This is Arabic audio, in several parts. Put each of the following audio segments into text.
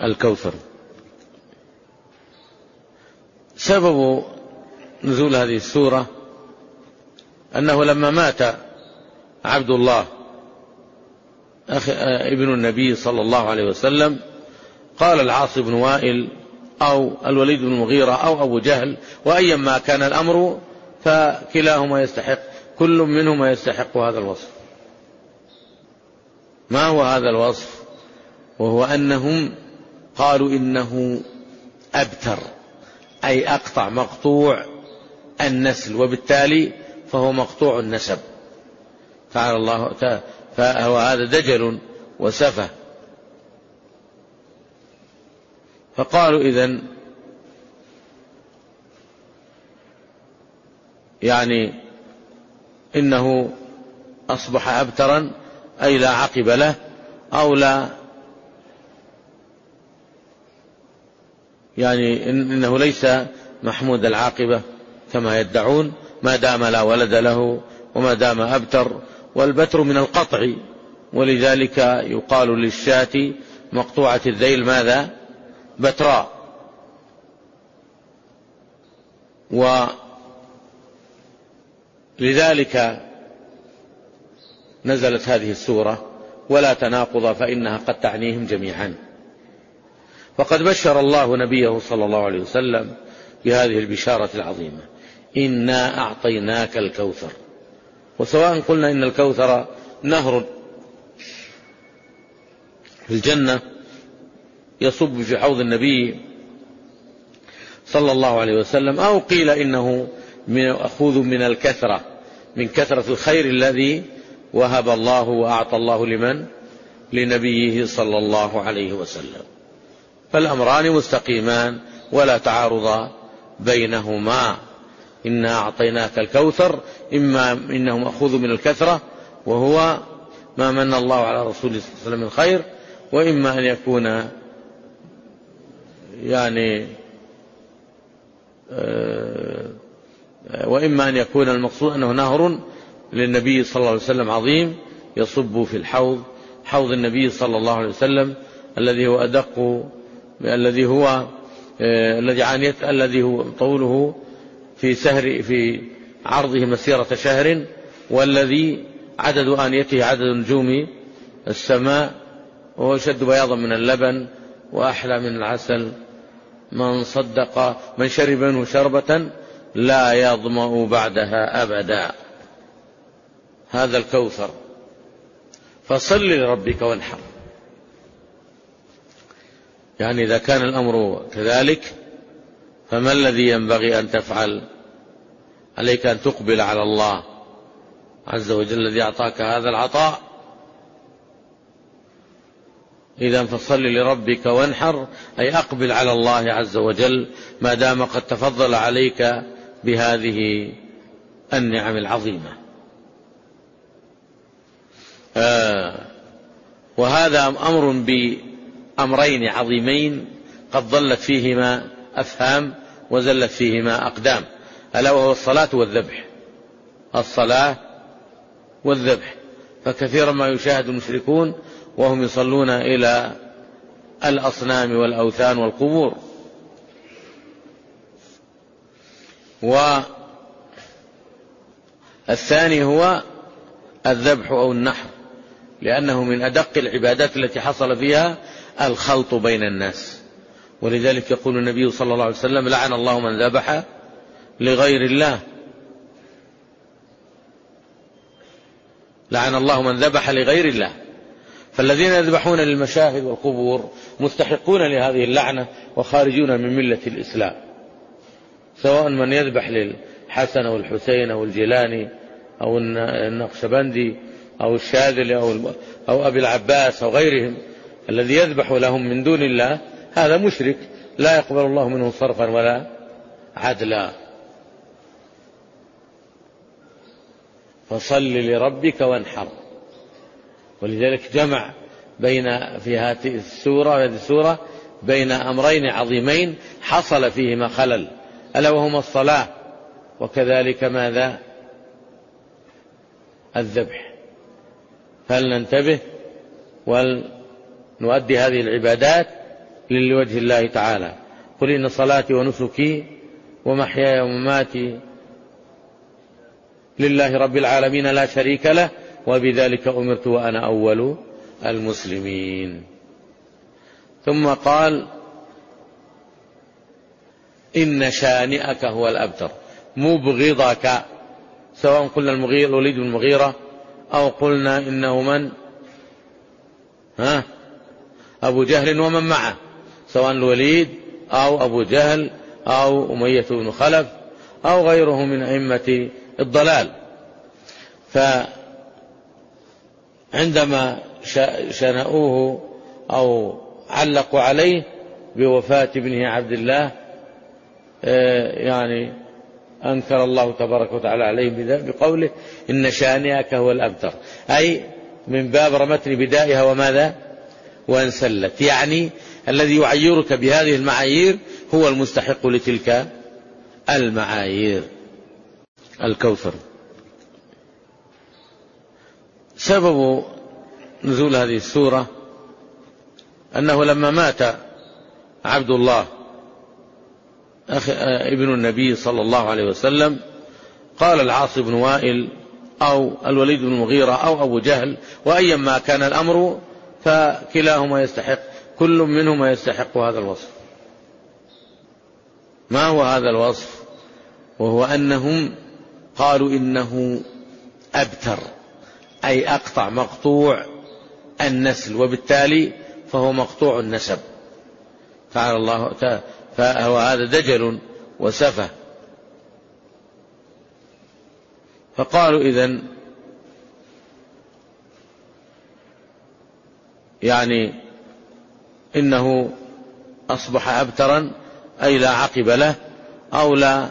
الكوثر. سبب نزول هذه السورة أنه لما مات عبد الله ابن النبي صلى الله عليه وسلم قال العاص بن وائل أو الوليد بن المغيرة أو أبو جهل، وأيا ما كان الأمر فكلاهما يستحق، كل منهما يستحق هذا الوصف. ما هو هذا الوصف؟ وهو أنهم قالوا إنه أبتر، أي أقطع، مقطوع النسل، وبالتالي فهو مقطوع النسب. تعالى الله، فهو هذا دجل وسفه. فقالوا إذن يعني إنه أصبح أبترا، أي لا عقب له، أو لا يعني إنه ليس محمود العاقبة كما يدعون، ما دام لا ولد له وما دام أبتر. والبتر من القطع، ولذلك يقال للشاة مقطوعة الذيل ماذا؟ بتراء. ولذلك نزلت هذه السورة ولا تناقض فإنها قد تعنيهم جميعا. وقد بشر الله نبيه صلى الله عليه وسلم بهذه البشارة العظيمة: إنا أعطيناك الكوثر. وسواء قلنا إن الكوثر نهر في الجنة يصب في حوض النبي صلى الله عليه وسلم، أو قيل إنه مأخوذ من الكثرة، من كثرة الخير الذي وهب الله وأعطى الله لمن؟ لنبيه صلى الله عليه وسلم. فالأمران مستقيمان ولا تعارض بينهما. إنا أعطيناك الكوثر، إما إنه مأخوذ من الكثرة وهو ما من الله على رسوله صلى الله عليه وسلم من خير، وإما أن يكون يعني وإما أن يكون المقصود أنه نهر للنبي صلى الله عليه وسلم عظيم يصب في الحوض، حوض النبي صلى الله عليه وسلم الذي هو أدق، الذي هو طوله في عرضه مسيرة شهر، والذي عدد آنيته عدد نجوم السماء، وهو أشد بياضا من اللبن وأحلى من العسل. من شرب منه شربة لا يظمأ بعدها أبدا. هذا الكوثر، فصل لربك وانحر. يعني إذا كان الأمر كذلك فما الذي ينبغي أن تفعل؟ عليك أن تقبل على الله عز وجل الذي أعطاك هذا العطاء. إذا فصل لربك وانحر، أي أقبل على الله عز وجل ما دام قد تفضل عليك بهذه النعم العظيمة. وهذا أمر بأمرين عظيمين قد ضلت فيهما أفهام وزلت فيهما أقدام، ألا وهو الصلاة والذبح. الصلاة والذبح، فكثيرا ما يشاهد المشركون وهم يصلون إلى الأصنام والأوثان والقبور. والثاني هو الذبح أو النحر، لأنه من أدق العبادات التي حصل فيها الخلط بين الناس. ولذلك يقول النبي صلى الله عليه وسلم: لعن الله من ذبح لغير الله. لعن الله من ذبح لغير الله. فالذين يذبحون للمشاهد والقبور مستحقون لهذه اللعنة وخارجون من ملة الإسلام، سواء من يذبح للحسن أو الحسين أو الجيلاني أو النقشبندي أو الشاذلي أو أبي العباس أو غيرهم. الذي يذبح لهم من دون الله هذا مشرك لا يقبل الله منه صرفا ولا عدلا. فصل لربك وانحر. ولذلك جمع في هذه السورة بين أمرين عظيمين حصل فيهما خلل، ألا وهما الصلاة وكذلك ماذا؟ الذبح. فلننتبه ونؤدي هذه العبادات لوجه الله تعالى. قل إن صلاتي ونسكي ومحياي ومماتي لله رب العالمين لا شريك له وبذلك أمرت وأنا أول المسلمين. ثم قال إن شانئك هو الأبتر مبغضك، سواء قلنا الوليد بن المغيرة أو قلنا إنه من أبو جهل ومن معه، سواء الوليد أو أبو جهل أو أمية بن خلف أو غيره من أئمة الضلال. فعندما شنؤوه أو علقوا عليه بوفاة ابنه عبد الله يعني أنكر الله تبارك وتعالى عليه بقوله إن شانئك هو الأبتر، أي من باب رمتني بدائها وماذا وانسلت، يعني الذي يعيرك بهذه المعايير هو المستحق لتلك المعايير. الكوثر. سبب نزول هذه السورة أنه لما مات عبد الله ابن النبي صلى الله عليه وسلم قال العاص بن وائل أو الوليد بن المغيرة أو أبو جهل، وأيا ما كان الأمر فكلاهما يستحق، كل منهما يستحق هذا الوصف. ما هو هذا الوصف؟ وهو أنهم قالوا إنه أبتر، أي أقطع مقطوع النسل، وبالتالي فهو مقطوع النسب. تعالى الله فهو هذا دجل وسفه. فقالوا إذن يعني إنه أصبح أبترا، أي لا عقب له أو لا،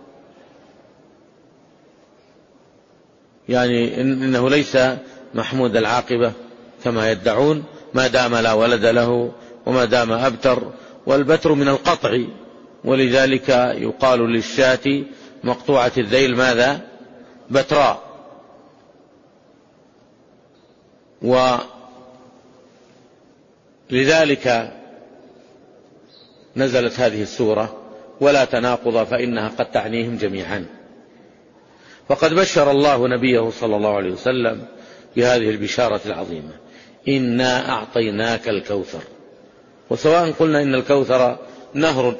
يعني إنه ليس محمود العاقبة كما يدعون، ما دام لا ولد له وما دام أبتر، والبتر من القطع، ولذلك يقال للشاة مقطوعة الذيل ماذا بتراء. ولذلك نزلت هذه السورة ولا تناقض فإنها قد تعنيهم جميعا. وقد بشر الله نبيه صلى الله عليه وسلم بهذه البشارة العظيمة: إنا أعطيناك الكوثر. وسواء قلنا إن الكوثر نهر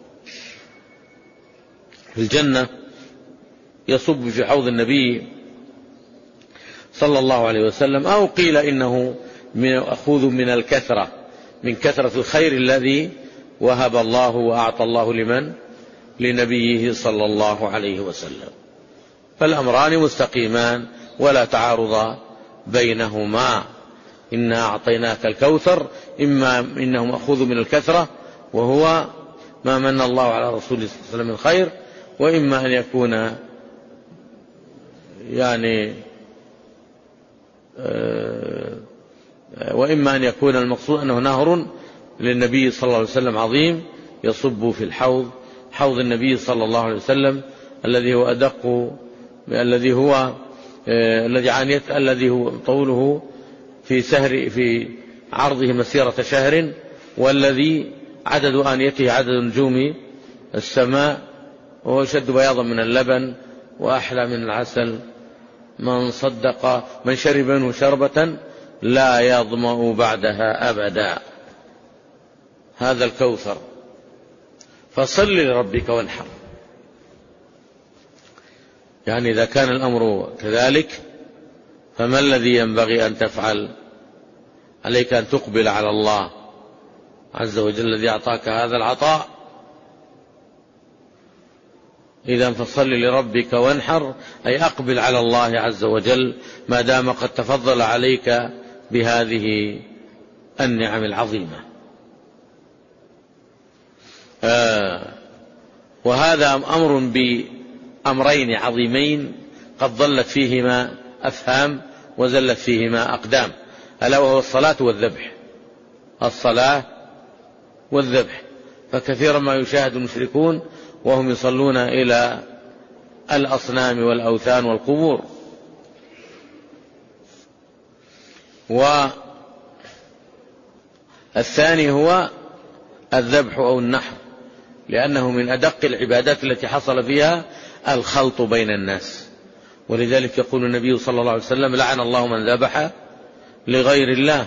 في الجنة يصب في حوض النبي صلى الله عليه وسلم، أو قيل إنه مأخوذ من الكثرة، من كثرة الخير الذي وهب الله وأعطى الله لنبيه صلى الله عليه وسلم. فالأمران مستقيمان ولا تعارض بينهما. إنا أعطيناك الكوثر، إما إنه مأخوذ من الكثرة وهو ما من الله على رسوله صلى الله عليه وسلم من خير، وإما أن يكون يعني وإما أن يكون المقصود أنه نهر للنبي صلى الله عليه وسلم عظيم يصب في الحوض، حوض النبي صلى الله عليه وسلم الذي هو أدق، الذي هو طوله في عرضه مسيرة شهر، والذي عدد آنيته عدد نجوم السماء، وهو أشد بياضا من اللبن وأحلى من العسل. من شرب منه شربة لا يظمأ بعدها أبدا. هذا الكوثر. فصل لربك وانحر. يعني إذا كان الأمر كذلك فما الذي ينبغي أن تفعل؟ عليك أن تقبل على الله عز وجل الذي أعطاك هذا العطاء. إذا فصل لربك وانحر، أي أقبل على الله عز وجل ما دام قد تفضل عليك بهذه النعم العظيمة. وهذا أمر بأمرين عظيمين قد ضلت فيهما أفهام وزلت فيهما أقدام، ألا وهو الصلاة والذبح. الصلاة والذبح. فكثيرا ما يشاهد المشركون وهم يصلون إلى الأصنام والأوثان والقبور. والثاني هو الذبح أو النحر، لأنه من أدق العبادات التي حصل فيها الخلط بين الناس. ولذلك يقول النبي صلى الله عليه وسلم: لعن الله من ذبح لغير الله،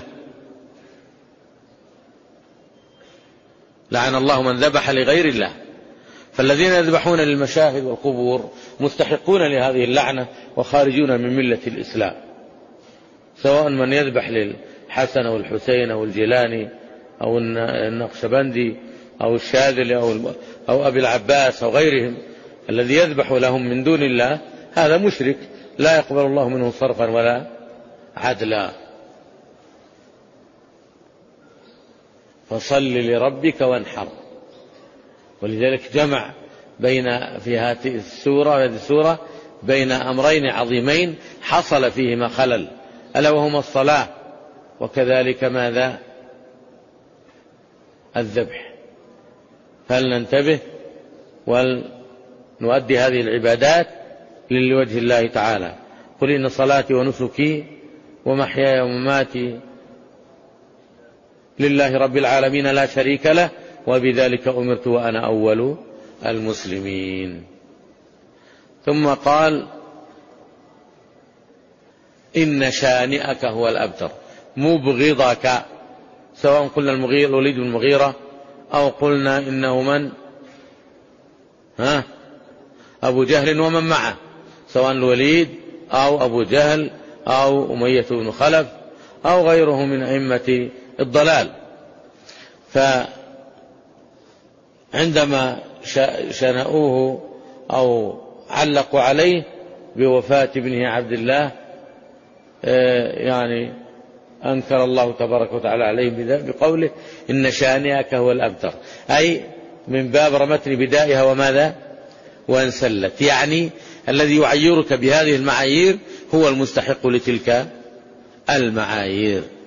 لعن الله من ذبح لغير الله. فالذين يذبحون للمشاهد والقبور مستحقون لهذه اللعنة وخارجون من ملة الإسلام، سواء من يذبح للحسن أو الحسين أو الجيلاني أو النقشبندي أو الشاذلي أو أبي العباس أو غيرهم. الذي يذبح لهم من دون الله هذا مشرك لا يقبل الله منه صرفا ولا عدلا. فصل لربك وانحر. ولذلك جمع في هذه السورة بين أمرين عظيمين حصل فيهما خلل، ألا وهما الصلاة وكذلك ماذا؟ الذبح. فلننتبه ونؤدي هذه العبادات لوجه الله تعالى. قل إن صلاتي ونسكي ومحياي ومماتي لله رب العالمين لا شريك له وبذلك أمرت وأنا أول المسلمين. ثم قال: إن شانئك هو الأبتر، مبغضك، سواء قلنا الوليد بن المغيرة أو قلنا إنه من أبو جهل ومن معه، سواء الوليد أو أبو جهل أو أمية بن خلف أو غيره من أئمة الضلال. فعندما شنؤوه أو علقوا عليه بوفاة ابنه عبد الله يعني أنكر الله تبارك وتعالى عليه بقوله: إن شانئك هو الأبتر، أي من باب رمتني بدائها وماذا وانسلت، يعني الذي يعيرك بهذه المعايير هو المستحق لتلك المعايير.